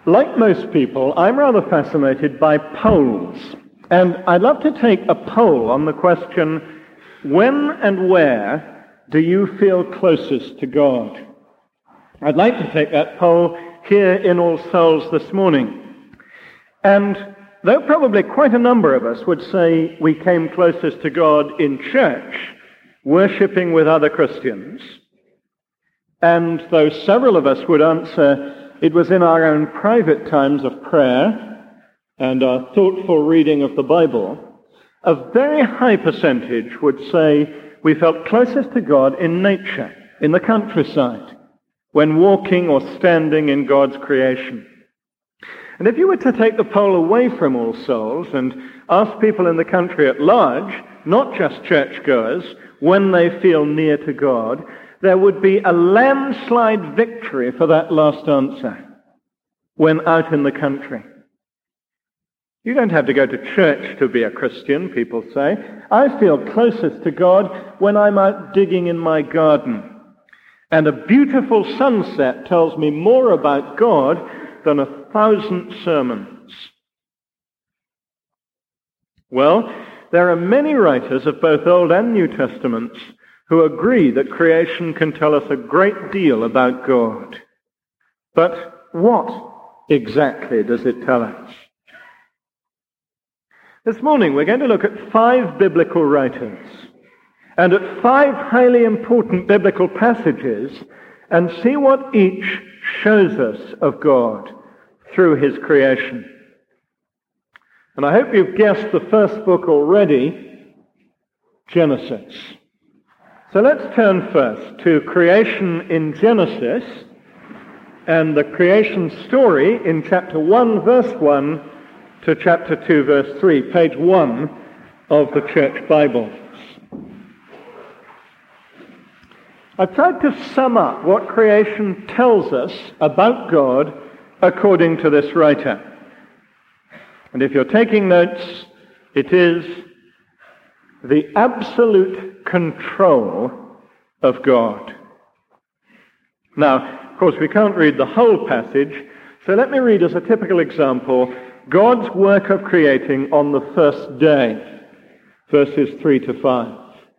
Like most people, I'm rather fascinated by polls. And I'd love to take a poll on the question, when and where do you feel closest to God? I'd like to take that poll here in All Souls this morning. And though probably quite a number of us would say we came closest to God in church, worshipping with other Christians, and though several of us would answer it was in our own private times of prayer and our thoughtful reading of the Bible, a very high percentage would say we felt closest to God in nature, in the countryside, when walking or standing in God's creation. And if you were to take the poll away from All Souls and ask people in the country at large, not just churchgoers, when they feel near to God, there would be a landslide victory for that last answer when out in the country. You don't have to go to church to be a Christian, people say. I feel closest to God when I'm out digging in my garden. And a beautiful sunset tells me more about God than 1,000 sermons. Well, there are many writers of both Old and New Testaments who agree that creation can tell us a great deal about God. But what exactly does it tell us? This morning we're going to look at 5 biblical writers and at 5 highly important biblical passages and see what each shows us of God through his creation. And I hope you've guessed the first book already, Genesis. So let's turn first to creation in Genesis and the creation story in chapter 1, verse 1 to chapter 2, verse 3, page 1 of the church Bibles. I've tried to sum up what creation tells us about God according to this writer. And if you're taking notes, it is the absolute control of God. Now, of course, we can't read the whole passage, so let me read as a typical example God's work of creating on the first day, verses 3 to 5.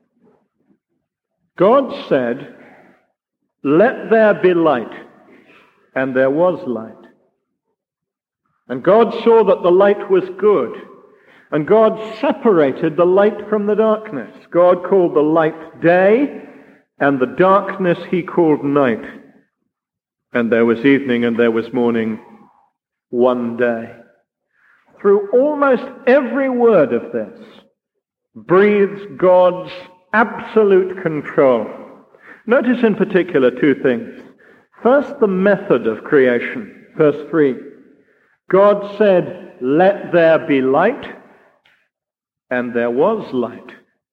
God said, "Let there be light," and there was light. And God saw that the light was good, and God separated the light from the darkness. God called the light day, and the darkness he called night. And there was evening and there was morning, one day. Through almost every word of this breathes God's absolute control. Notice in particular 2 things. First, the method of creation. Verse 3. God said, "Let there be light," and there was light.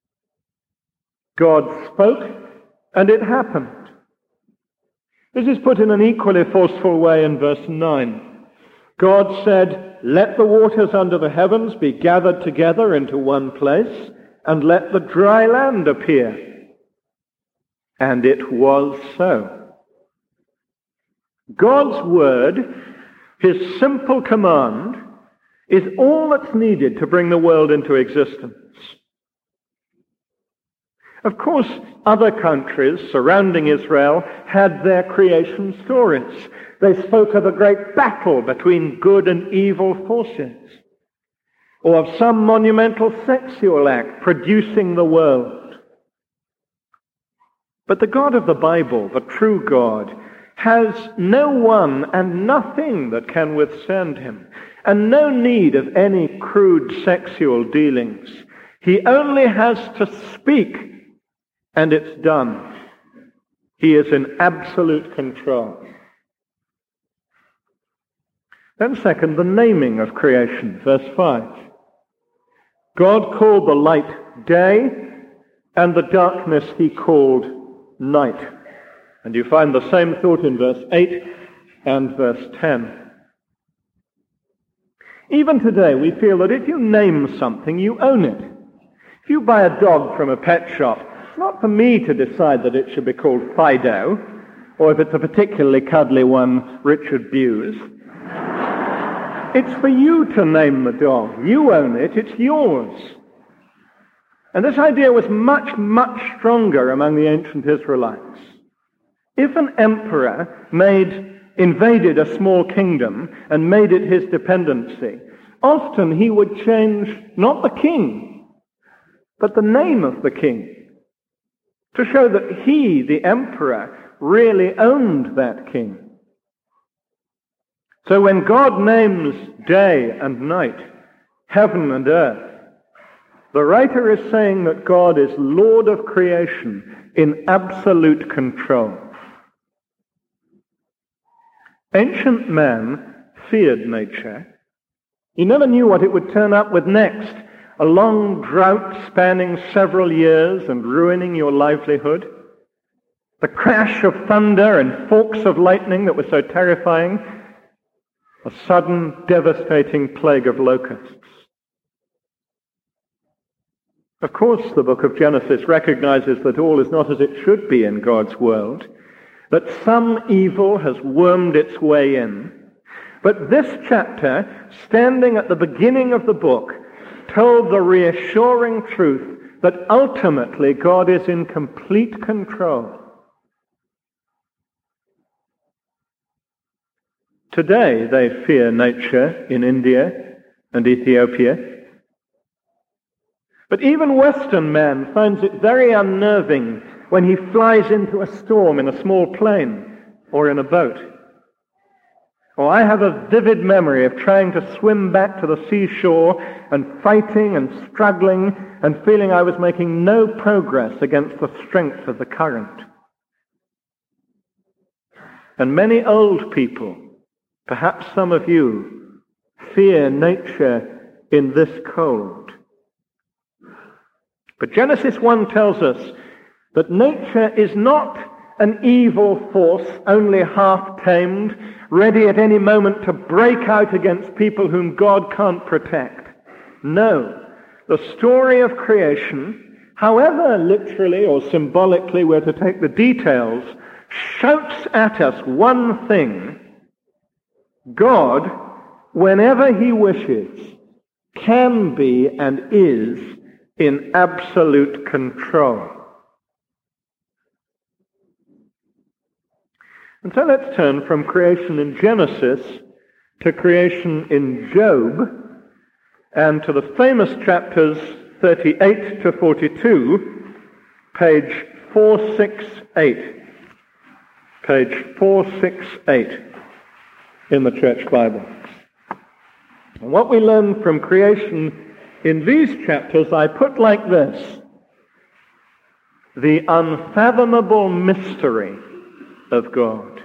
God spoke, and it happened. This is put in an equally forceful way in verse 9. God said, "Let the waters under the heavens be gathered together into one place, and let the dry land appear." And it was so. God's word, his simple command, is all that's needed to bring the world into existence. Of course, other countries surrounding Israel had their creation stories. They spoke of a great battle between good and evil forces, or of some monumental sexual act producing the world. But the God of the Bible, the true God, has no one and nothing that can withstand him, and no need of any crude sexual dealings. He only has to speak, and it's done. He is in absolute control. Then second, the naming of creation, verse 5. God called the light day, and the darkness he called night. And you find the same thought in verse 8 and verse 10. Even today, we feel that if you name something, you own it. If you buy a dog from a pet shop, it's not for me to decide that it should be called Fido, or if it's a particularly cuddly one, Richard Buse. It's for you to name the dog. You own it. It's yours. And this idea was much, much stronger among the ancient Israelites. If an emperor invaded a small kingdom and made it his dependency, often he would change not the king, but the name of the king, to show that he, the emperor, really owned that king. So when God names day and night, heaven and earth, the writer is saying that God is Lord of creation in absolute control. Ancient man feared nature. He never knew what it would turn up with next. A long drought spanning several years and ruining your livelihood. The crash of thunder and forks of lightning that were so terrifying. A sudden, devastating plague of locusts. Of course, the book of Genesis recognizes that all is not as it should be in God's world, that some evil has wormed its way in. But this chapter, standing at the beginning of the book, told the reassuring truth that ultimately God is in complete control. Today they fear nature in India and Ethiopia. But even Western man finds it very unnerving when he flies into a storm in a small plane or in a boat. Oh, I have a vivid memory of trying to swim back to the seashore and fighting and struggling and feeling I was making no progress against the strength of the current. And many old people, perhaps some of you, fear nature in this cold. But Genesis 1 tells us that nature is not an evil force only half-tamed, ready at any moment to break out against people whom God can't protect. No, the story of creation, however literally or symbolically we're to take the details, shouts at us one thing. God, whenever he wishes, can be and is in absolute control. And so let's turn from creation in Genesis to creation in Job and to the famous chapters 38 to 42, page 468. Page 468 in the Church Bible. And what we learn from creation in these chapters I put like this: the unfathomable mystery of God.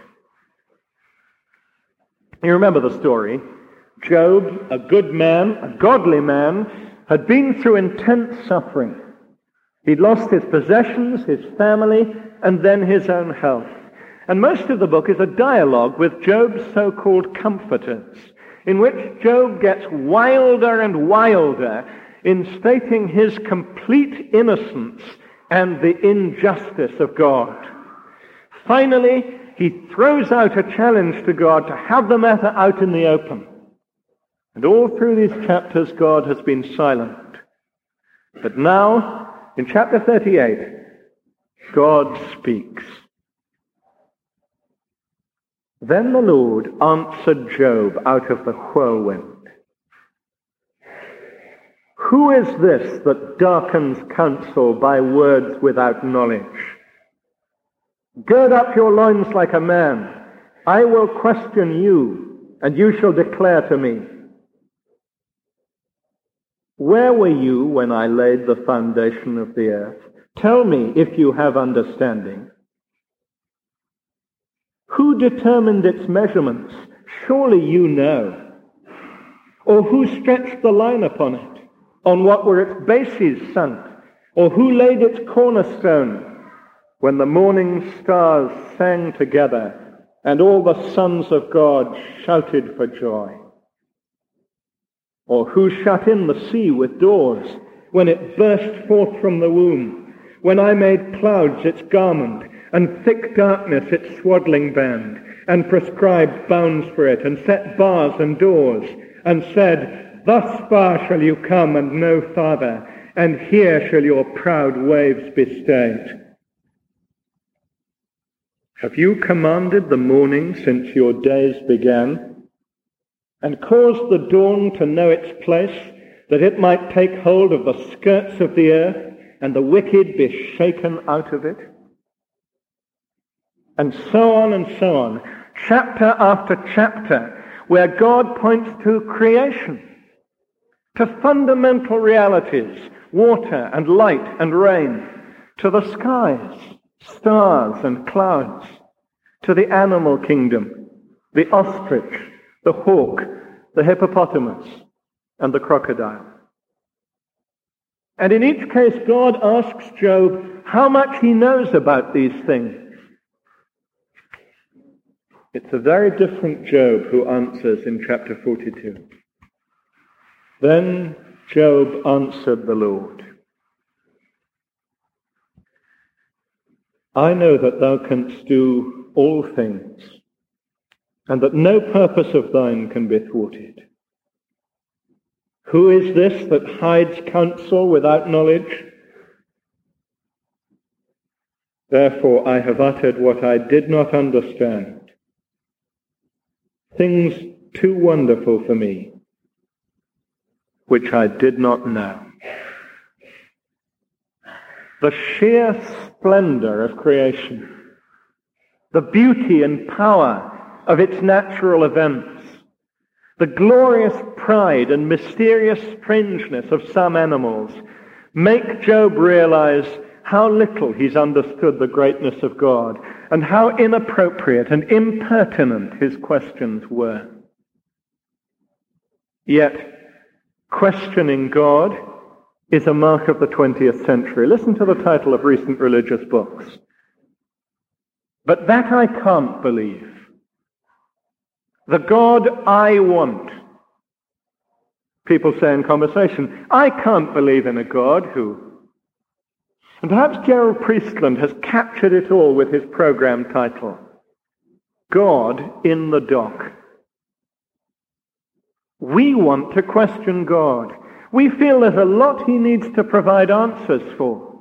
You remember the story. Job, a good man, a godly man, had been through intense suffering. He'd lost his possessions, his family, and then his own health. And most of the book is a dialogue with Job's so-called comforters, in which Job gets wilder and wilder in stating his complete innocence and the injustice of God. Finally, he throws out a challenge to God to have the matter out in the open. And all through these chapters, God has been silent. But now, in chapter 38, God speaks. Then the Lord answered Job out of the whirlwind. Who is this that darkens counsel by words without knowledge? Gird up your loins like a man. I will question you, and you shall declare to me. Where were you when I laid the foundation of the earth? Tell me if you have understanding. Who determined its measurements? Surely you know. Or who stretched the line upon it? On what were its bases sunk? Or who laid its cornerstone? When the morning stars sang together, and all the sons of God shouted for joy. Or who shut in the sea with doors, when it burst forth from the womb? When I made clouds its garment, and thick darkness its swaddling band, and prescribed bounds for it, and set bars and doors, and said, "Thus far shall you come and no farther, and here shall your proud waves be stayed"? Have you commanded the morning since your days began, and caused the dawn to know its place, that it might take hold of the skirts of the earth, and the wicked be shaken out of it? And so on, chapter after chapter, where God points to creation, to fundamental realities, water and light and rain, to the skies, stars and clouds, to the animal kingdom, the ostrich, the hawk, the hippopotamus, and the crocodile. And in each case, God asks Job how much he knows about these things. It's a very different Job who answers in chapter 42. Then Job answered the Lord, "I know that thou canst do all things, and that no purpose of thine can be thwarted. Who is this that hides counsel without knowledge? Therefore I have uttered what I did not understand, things too wonderful for me, which I did not know." The sheer splendor of creation, the beauty and power of its natural events, the glorious pride and mysterious strangeness of some animals make Job realize how little he's understood the greatness of God and how inappropriate and impertinent his questions were. Yet, questioning God is a mark of the 20th century. Listen to the title of recent religious books. "But that I can't believe. The God I want." People say in conversation, "I can't believe in a God who..." And perhaps Gerald Priestland has captured it all with his program title, "God in the Dock." We want to question God. We feel there's a lot he needs to provide answers for.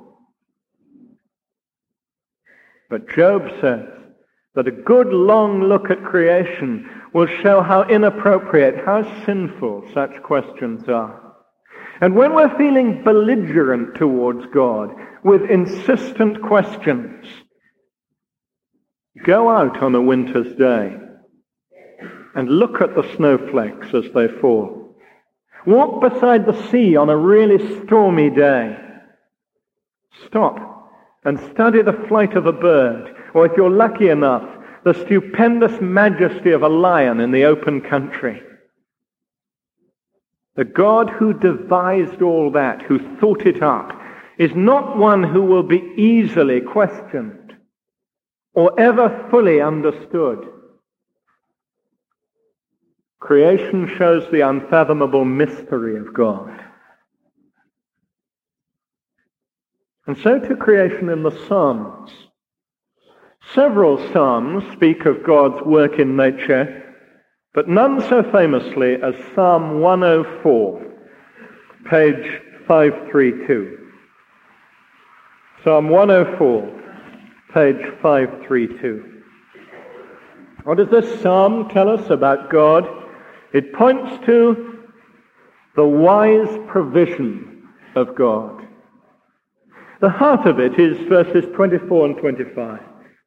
But Job says that a good long look at creation will show how inappropriate, how sinful such questions are. And when we're feeling belligerent towards God with insistent questions, go out on a winter's day and look at the snowflakes as they fall. Walk beside the sea on a really stormy day. Stop and study the flight of a bird, or if you're lucky enough, the stupendous majesty of a lion in the open country. The God who devised all that, who thought it up, is not one who will be easily questioned or ever fully understood. Creation shows the unfathomable mystery of God. And so to creation in the Psalms. Several Psalms speak of God's work in nature, but none so famously as Psalm 104, page 532. Psalm 104, page 532. What does this psalm tell us about God? It points to the wise provision of God. The heart of it is verses 24 and 25.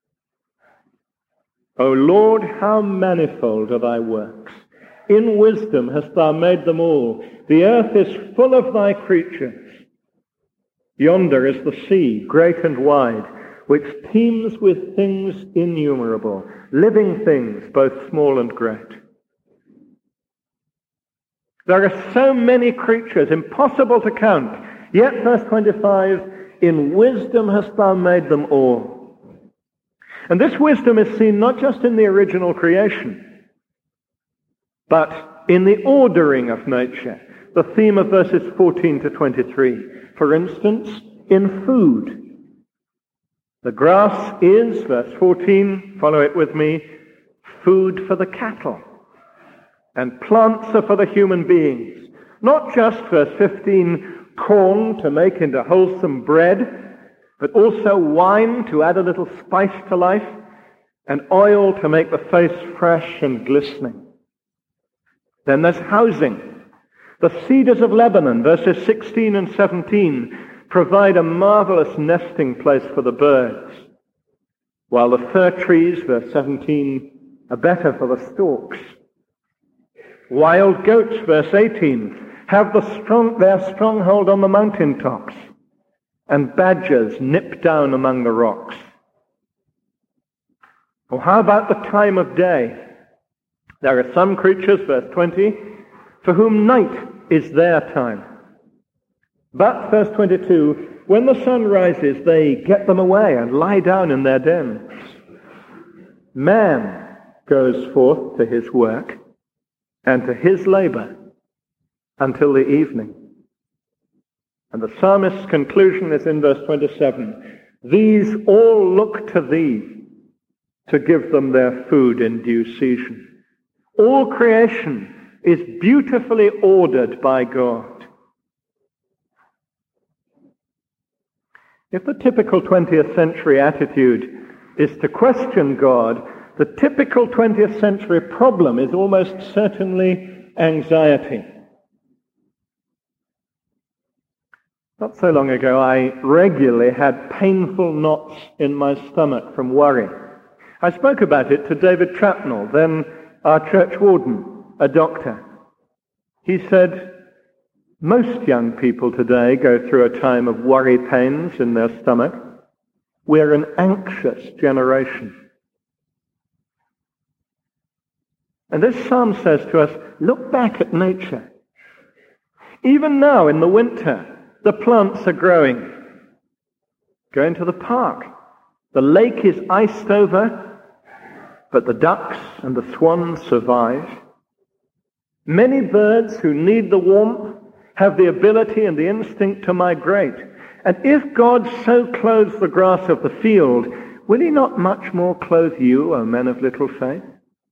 O Lord, how manifold are thy works! In wisdom hast thou made them all. The earth is full of thy creatures. Yonder is the sea, great and wide, which teems with things innumerable, living things, both small and great. There are so many creatures, impossible to count. Yet, verse 25, in wisdom hast thou made them all. And this wisdom is seen not just in the original creation, but in the ordering of nature, the theme of verses 14 to 23. For instance, in food. The grass is, verse 14, follow it with me, food for the cattle. And plants are for the human beings. Not just, verse 15, corn to make into wholesome bread, but also wine to add a little spice to life, and oil to make the face fresh and glistening. Then there's housing. The cedars of Lebanon, verses 16 and 17, provide a marvelous nesting place for the birds, while the fir trees, verse 17, are better for the storks. Wild goats, verse 18, have their stronghold on the mountaintops, and badgers nip down among the rocks. Or how about the time of day? There are some creatures, verse 20, for whom night is their time. But, verse 22, when the sun rises, they get them away and lie down in their dens. Man goes forth to his work and to his labor until the evening. And the psalmist's conclusion is in verse 27. These all look to thee to give them their food in due season. All creation is beautifully ordered by God. If the typical 20th century attitude is to question God, the typical 20th century problem is almost certainly anxiety. Not so long ago, I regularly had painful knots in my stomach from worry. I spoke about it to David Trapnell, then our church warden, a doctor. He said, most young people today go through a time of worry pains in their stomach. We're an anxious generation. And this psalm says to us, look back at nature. Even now in the winter, the plants are growing. Go into the park. The lake is iced over, but the ducks and the swans survive. Many birds who need the warmth have the ability and the instinct to migrate. And if God so clothes the grass of the field, will he not much more clothe you, O men of little faith?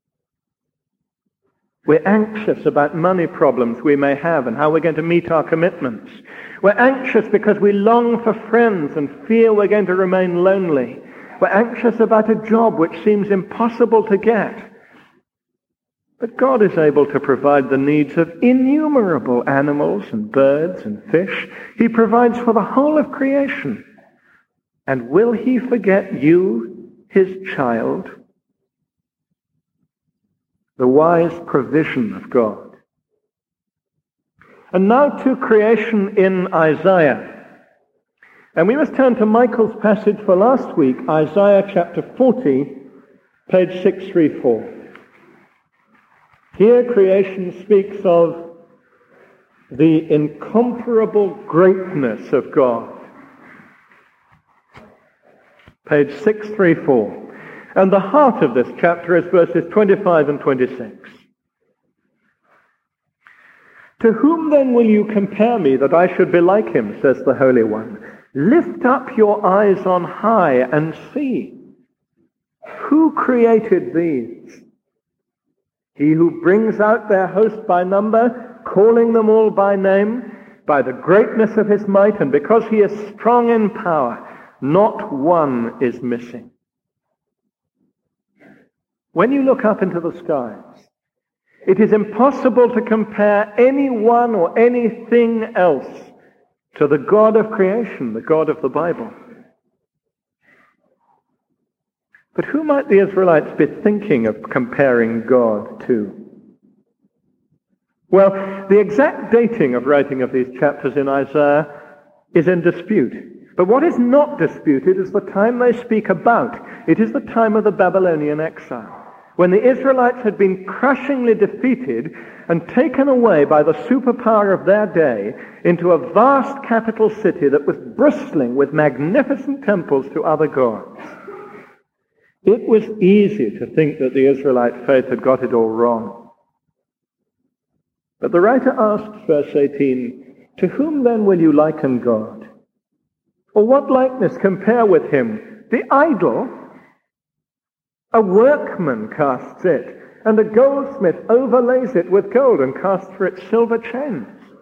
We're anxious about money problems we may have and how we're going to meet our commitments. We're anxious because we long for friends and fear we're going to remain lonely. We're anxious about a job which seems impossible to get. But God is able to provide the needs of innumerable animals and birds and fish. He provides for the whole of creation. And will he forget you, his child? The wise provision of God. And now to creation in Isaiah. And we must turn to Michael's passage for last week, Isaiah chapter 40, page 634. Here creation speaks of the incomparable greatness of God. Page 634. And the heart of this chapter is verses 25 and 26. To whom then will you compare me that I should be like him, says the Holy One. Lift up your eyes on high and see. Who created these? He who brings out their host by number, calling them all by name, by the greatness of his might, and because he is strong in power, not one is missing. When you look up into the skies, it is impossible to compare anyone or anything else to the God of creation, the God of the Bible. But who might the Israelites be thinking of comparing God to? Well, the exact dating of writing of these chapters in Isaiah is in dispute. But what is not disputed is the time they speak about. It is the time of the Babylonian exile, when the Israelites had been crushingly defeated and taken away by the superpower of their day into a vast capital city that was bristling with magnificent temples to other gods. It was easy to think that the Israelite faith had got it all wrong. But the writer asks, verse 18, to whom then will you liken God? Or what likeness compare with him? The idol? A workman casts it, and a goldsmith overlays it with gold and casts for it silver chains.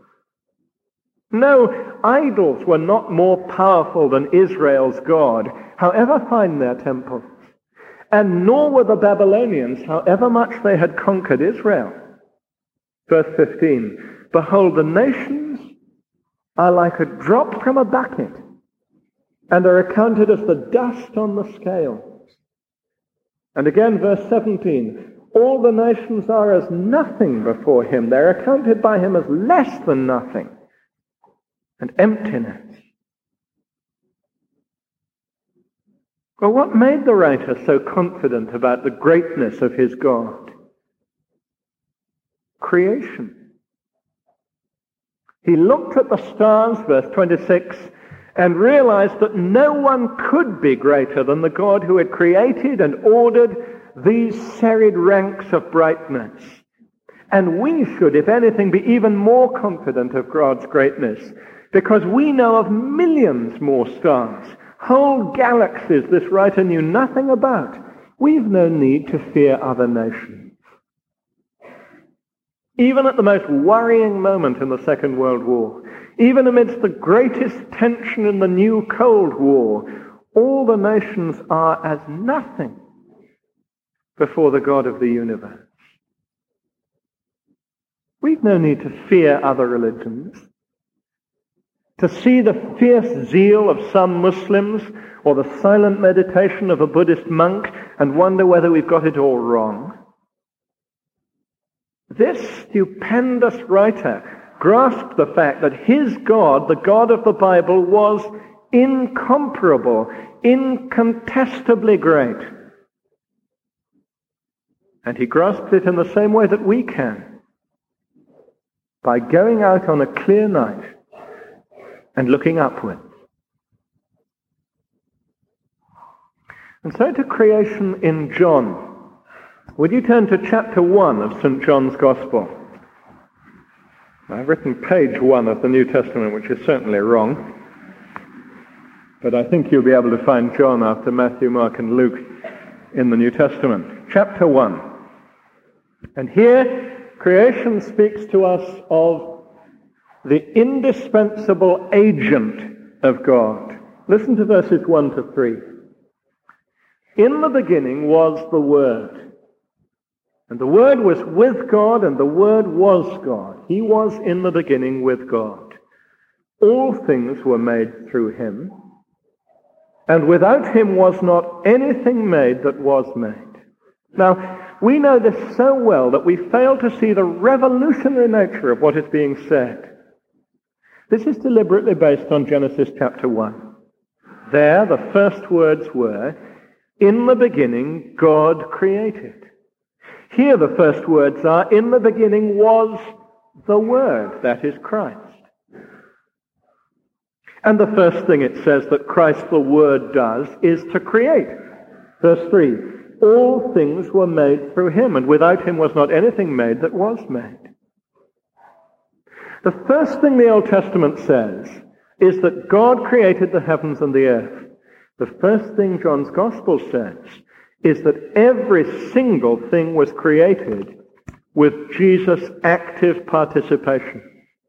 No, idols were not more powerful than Israel's God, however fine their temples. And nor were the Babylonians, however much they had conquered Israel. Verse 15, behold, the nations are like a drop from a bucket, and are accounted as the dust on the scale. And again, verse 17, all the nations are as nothing before him. They're accounted by him as less than nothing, and emptiness. Well, what made the writer so confident about the greatness of his God? Creation. He looked at the stars, verse 26, and realized that no one could be greater than the God who had created and ordered these serried ranks of brightness. And we should, if anything, be even more confident of God's greatness, because we know of millions more stars, whole galaxies this writer knew nothing about. We've no need to fear other nations. Even at the most worrying moment in the Second World War, even amidst the greatest tension in the new Cold War, all the nations are as nothing before the God of the universe. We've no need to fear other religions, to see the fierce zeal of some Muslims or the silent meditation of a Buddhist monk and wonder whether we've got it all wrong. This stupendous writer grasped the fact that his God, the God of the Bible, was incomparable, incontestably great. And he grasped it in the same way that we can, by going out on a clear night and looking upward. And so to creation in John. Would you turn to chapter 1 of St. John's Gospel? I've written page 1 of the New Testament, which is certainly wrong. But I think you'll be able to find John after Matthew, Mark, and Luke in the New Testament. Chapter 1. And here, creation speaks to us of the indispensable agent of God. Listen to verses 1 to 3. In the beginning was the Word, and the Word was with God, and the Word was God. He was in the beginning with God. All things were made through him, and without him was not anything made that was made. Now, we know this so well that we fail to see the revolutionary nature of what is being said. This is deliberately based on Genesis chapter 1. There, the first words were, in the beginning, God created. Here the first words are, in the beginning was the Word, that is Christ. And the first thing it says that Christ the Word does is to create. Verse 3, all things were made through him, and without him was not anything made that was made. The first thing the Old Testament says is that God created the heavens and the earth. The first thing John's Gospel says is that every single thing was created with Jesus' active participation.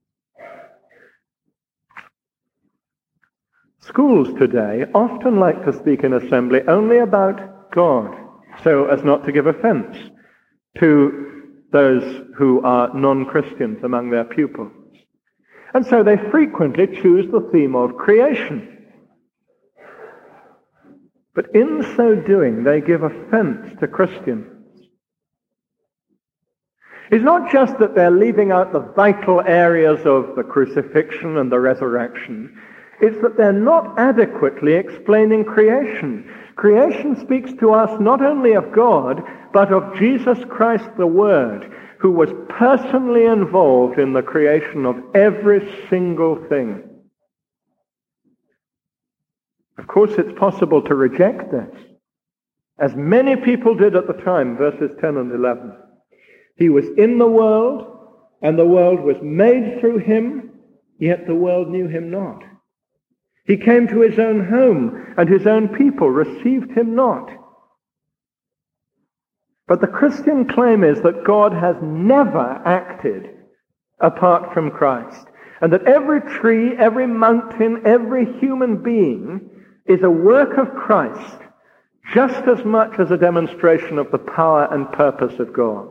Schools today often like to speak in assembly only about God, so as not to give offense to those who are non-Christians among their pupils. And so they frequently choose the theme of creation. But in so doing, they give offense to Christians. It's not just that they're leaving out the vital areas of the crucifixion and the resurrection. It's that they're not adequately explaining creation. Creation speaks to us not only of God, but of Jesus Christ the Word, who was personally involved in the creation of every single thing. Of course, it's possible to reject this, as many people did at the time, verses 10 and 11. He was in the world, and the world was made through him, yet the world knew him not. He came to his own home, and his own people received him not. But the Christian claim is that God has never acted apart from Christ, and that every tree, every mountain, every human being is a work of Christ, just as much as a demonstration of the power and purpose of God.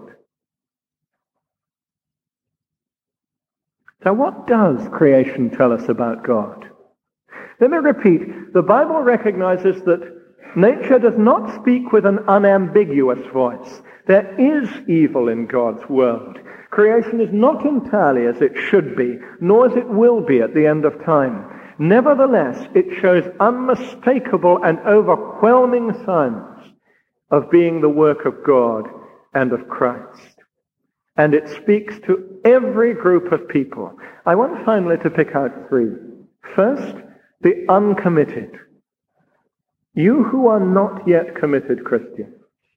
So what does creation tell us about God? Let me repeat, the Bible recognizes that nature does not speak with an unambiguous voice. There is evil in God's world. Creation is not entirely as it should be, nor as it will be at the end of time. Nevertheless, it shows unmistakable and overwhelming signs of being the work of God and of Christ. And it speaks to every group of people. I want finally to pick out three. First, the uncommitted. You who are not yet committed Christians.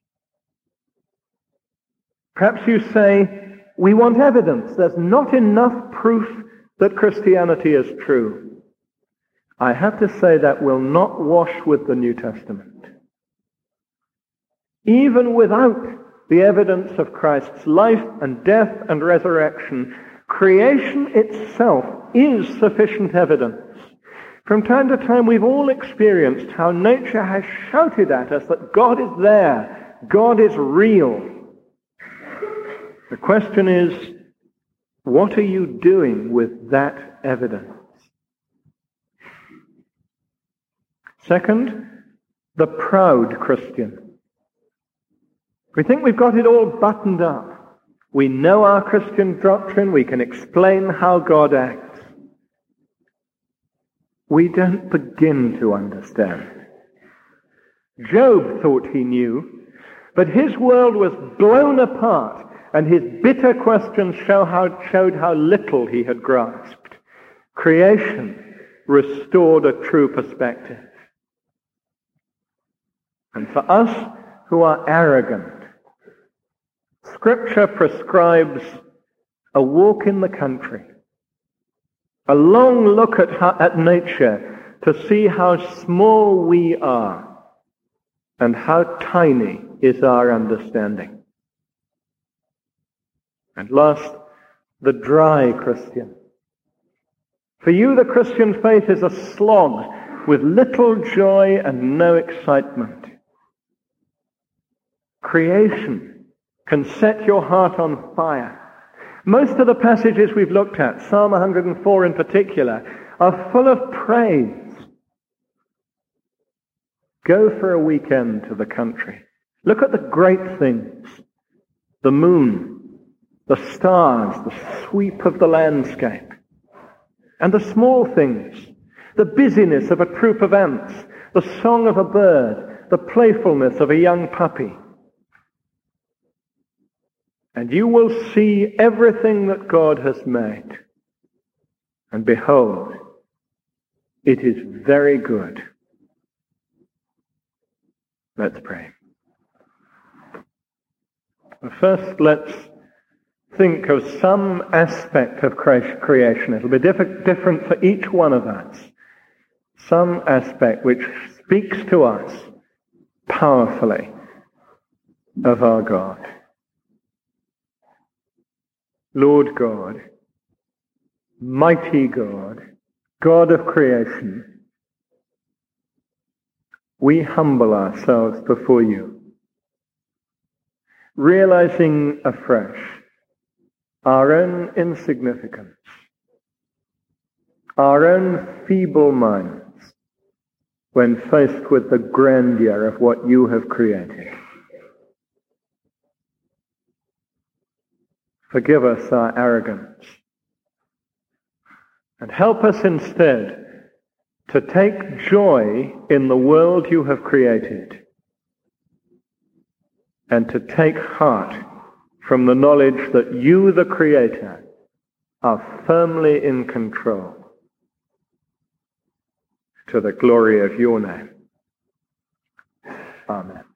Perhaps you say, we want evidence. There's not enough proof that Christianity is true. I have to say that will not wash with the New Testament. Even without the evidence of Christ's life and death and resurrection, creation itself is sufficient evidence. From time to time, we've all experienced how nature has shouted at us that God is there, God is real. The question is, what are you doing with that evidence? Second, the proud Christian. We think we've got it all buttoned up. We know our Christian doctrine. We can explain how God acts. We don't begin to understand. Job thought he knew, but his world was blown apart, and his bitter questions showed how little he had grasped. Creation restored a true perspective. And for us who are arrogant, Scripture prescribes a walk in the country, a long look at nature to see how small we are and how tiny is our understanding. And last, the dry Christian. For you, the Christian faith is a slog with little joy and no excitement. Creation can set your heart on fire. Most of the passages we've looked at, Psalm 104 in particular, are full of praise. Go for a weekend to the country. Look at the great things. The moon, the stars, the sweep of the landscape. And the small things, the busyness of a troop of ants, the song of a bird, the playfulness of a young puppy. And you will see everything that God has made. And behold, it is very good. Let's pray. First, let's think of some aspect of creation. It'll be different for each one of us. Some aspect which speaks to us powerfully of our God. Lord God, mighty God, God of creation, we humble ourselves before you, realizing afresh our own insignificance, our own feeble minds when faced with the grandeur of what you have created. Forgive us our arrogance, and help us instead to take joy in the world you have created, and to take heart from the knowledge that you, the Creator, are firmly in control, to the glory of your name. Amen.